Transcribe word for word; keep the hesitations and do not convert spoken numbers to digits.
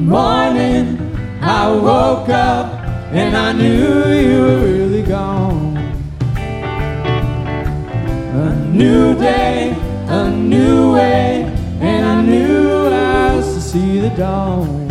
morning I woke up and I knew you were really gone. A new day, a new way, and I knew I was to see the dawn.